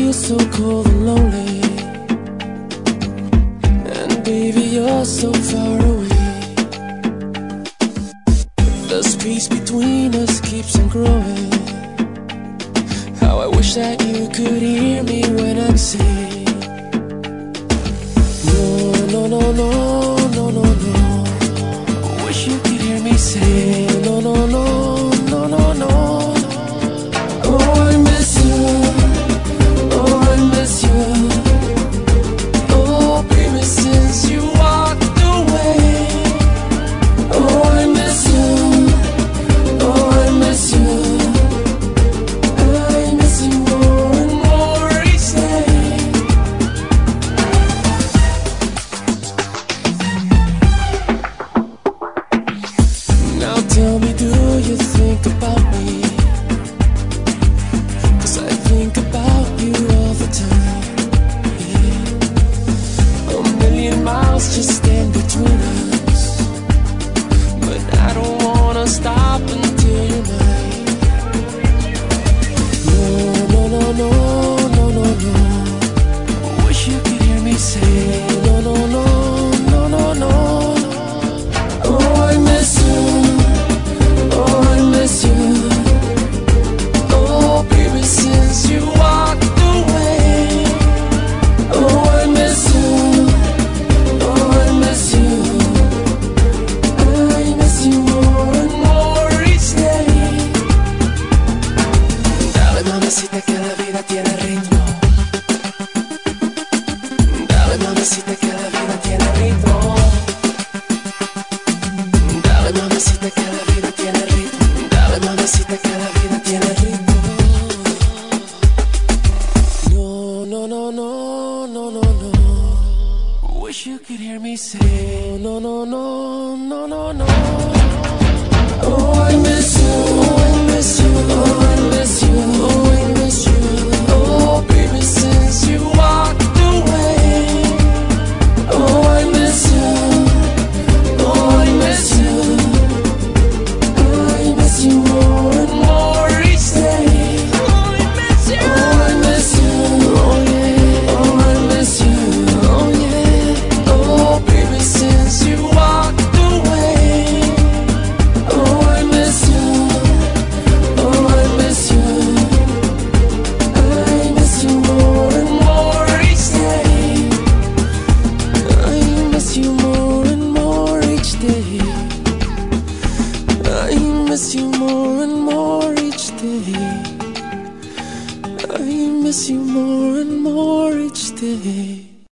feel so cold and lonely, and baby, you're so far away. The space between us keeps on growing. How I wish that you could hear me when I say, no, no, no, no, no, no, no. Wish you could hear me say, no, no, no, no, no, no. Oh, I miss you. Oh, I miss you. Oh, baby, since you walked away. Oh, I miss you. Oh, I miss you. I miss you more and more each day. Now tell me, do you think about me? 'Cause I think about you all the time, yeah. A million miles just stand between us, but I don't wanna stop until you're mine. No, no, no, no, no, no, no. Wish you could hear me say, no, no, no, no, no, no. Oh, I miss you. Oh, I miss you. Oh, baby, since you walked away. Oh, I miss you. Oh, I miss you. I miss you more and more each day. Dale, mamacita, que la vida tiene ritmo. Dale, mamacita, que la vida tiene ritmo. Dale, mamacita, que la vida tiene ritmo. Dale, mamacita, que la vida tiene ritmo. No, no, no, no, no, no, no. Wish you could hear me say, no, no, no, no, no, no. Oh, I miss you. Oh, I miss you. Oh, I miss you. Oh, I miss you. Oh, baby, since you walked away. Oh, I miss you. Oh, I miss you. I miss you more and more each day. Oh, I miss you. Oh, I miss you. Oh, yeah. Oh, I miss you. Oh, yeah. Oh, baby, since you walked away. Oh, I miss you. Oh, I miss you. I miss you more and more each day. I miss you more and more each day. I miss you more and more each day. I miss you more and more each day.